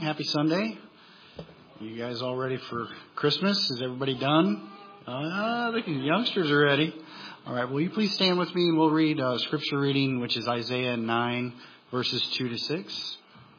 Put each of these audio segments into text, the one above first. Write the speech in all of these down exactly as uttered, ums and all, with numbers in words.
Happy Sunday. You guys all ready for Christmas? Is everybody done? Ah, the youngsters are ready. All right, will you please stand with me and we'll read uh, scripture reading, which is Isaiah nine, verses two to six.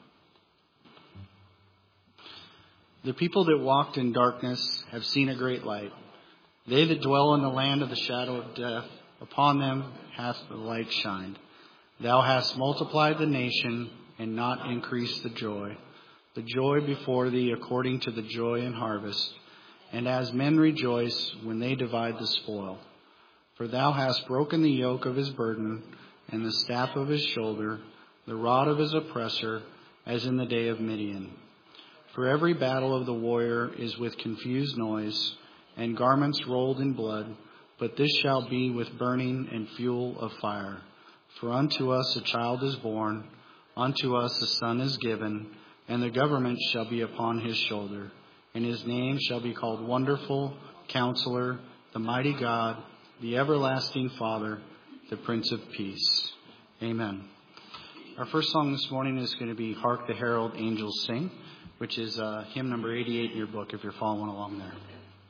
The people that walked in darkness have seen a great light. They that dwell in the land of the shadow of death, upon them hath the light shined. Thou hast multiplied the nation and not increased the joy. The joy before thee according to the joy in harvest, and as men rejoice when they divide the spoil. For thou hast broken the yoke of his burden, and the staff of his shoulder, the rod of his oppressor, as in the day of Midian. For every battle of the warrior is with confused noise, and garments rolled in blood, but this shall be with burning and fuel of fire. For unto us a child is born, unto us a son is given, and the government shall be upon his shoulder. And his name shall be called Wonderful, Counselor, the Mighty God, the Everlasting Father, the Prince of Peace. Amen. Our first song this morning is going to be Hark the Herald Angels Sing, which is uh, hymn number eighty-eight in your book if you're following along there.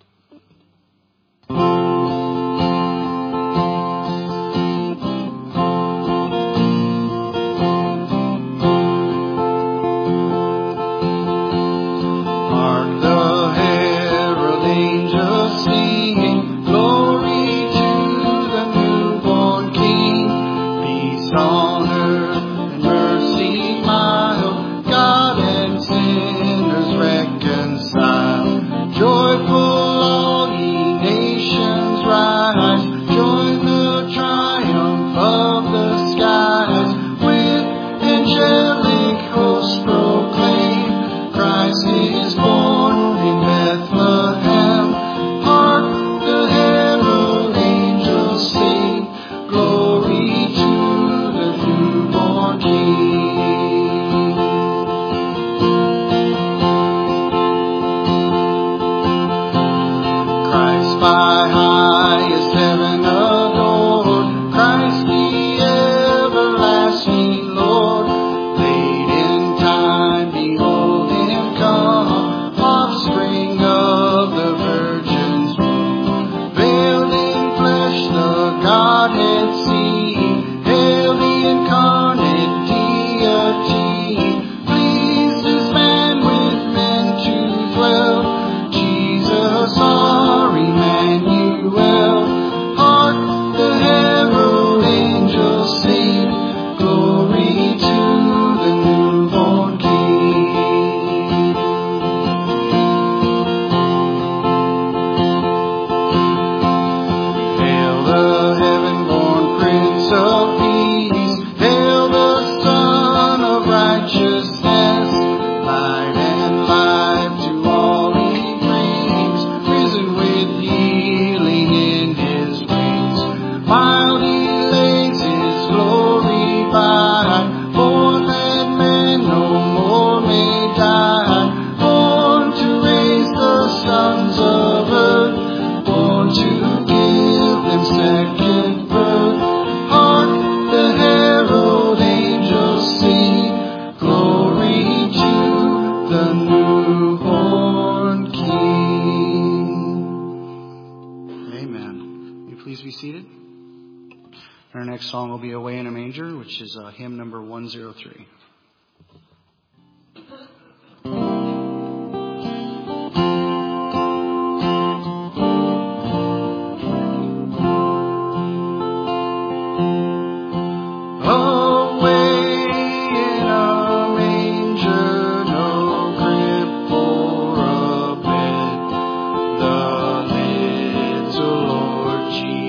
Song will be Away in a Manger, which is uh, hymn number one oh three.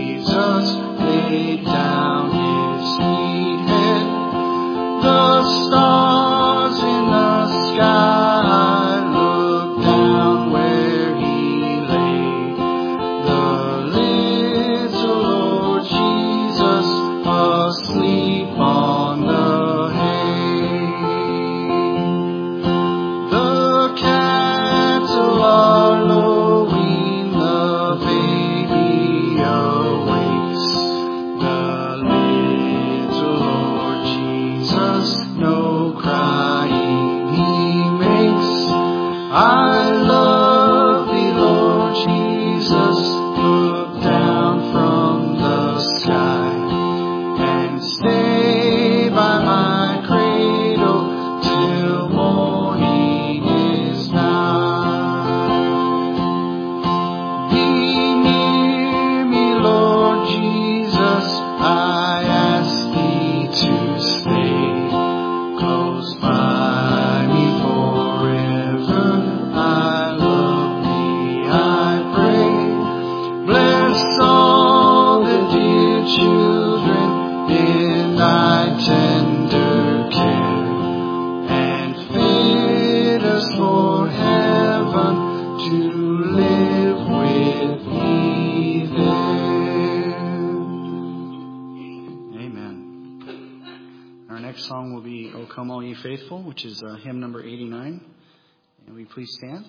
Stop. I love thee, Lord Jesus. Look down from the sky and stay by my cradle till morning is nigh. Be near me, Lord Jesus. I ask thee to stay close by me forever. I love thee, I pray. Bless all the dear children in thy tender care, and fit us for heaven to live with thee there. Amen. Our next song will be O Come All Ye Faithful, which is uh, hymn number eighty-nine. And will you please stand?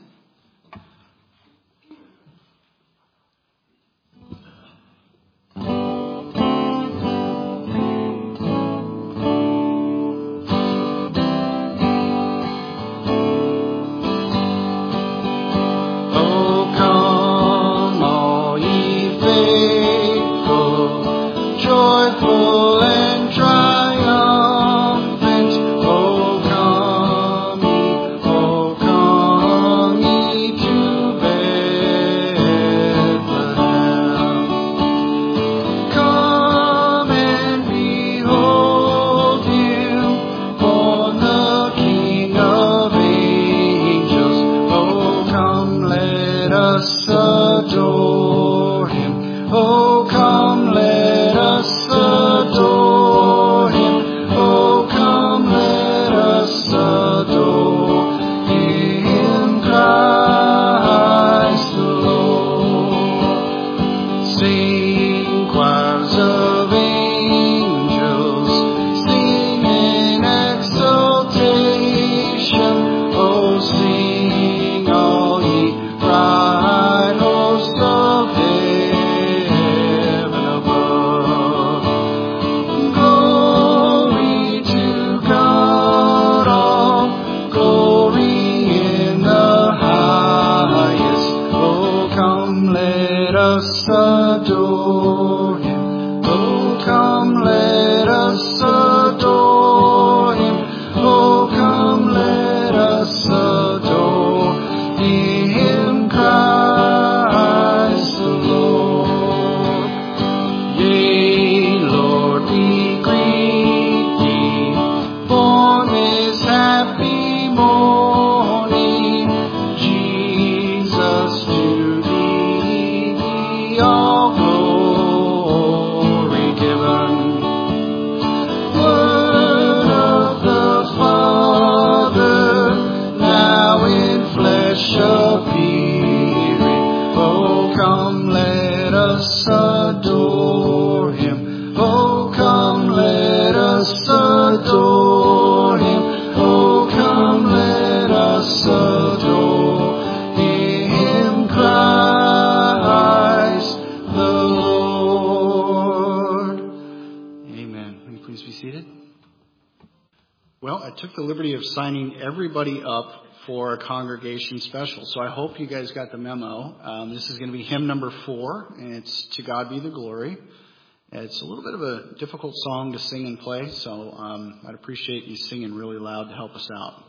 Signing everybody up for a congregation special. So I hope you guys got the memo. Um, this is going to be hymn number four, and it's To God Be the Glory. It's a little bit of a difficult song to sing and play, so um, I'd appreciate you singing really loud to help us out.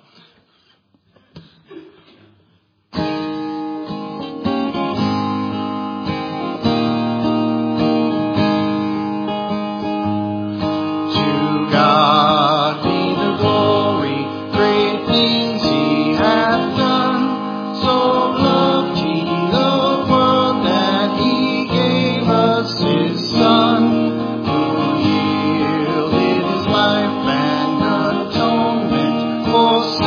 To God be the glory. Great things he hath done, so loved he the world that he gave us his Son, who yielded his life and atonement for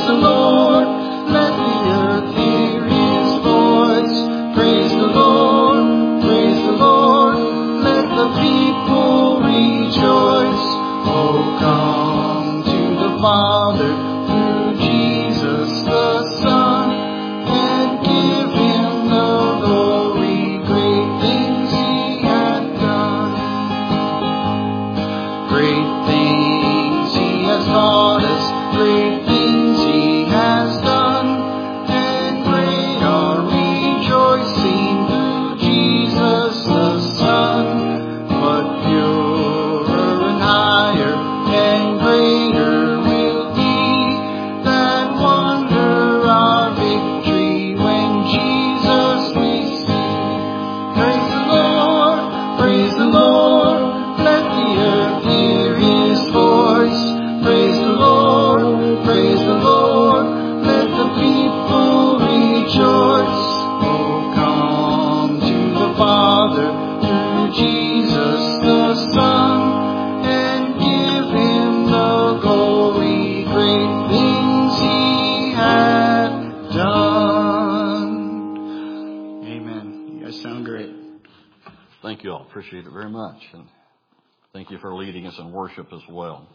Praise the Lord, let the earth hear his voice. Praise the Lord, praise the Lord, let the people rejoice. Oh, come to the Father through Jesus the Son, and give him the glory, great things he hath done. Great things he has taught us, great things he has done, and great our rejoicing through Jesus the Son. But purer and higher and greater will be that wonder our victory when Jesus we see. Praise the Lord, praise the Lord, let the earth hear his voice. Praise the Lord, praise the Lord, let the people rejoice. Oh, come to the Father through Jesus the Son, and give him the glory, great things he hath done. Amen. You guys sound great. Thank you all. Appreciate it very much. And thank you for leading us in worship as well.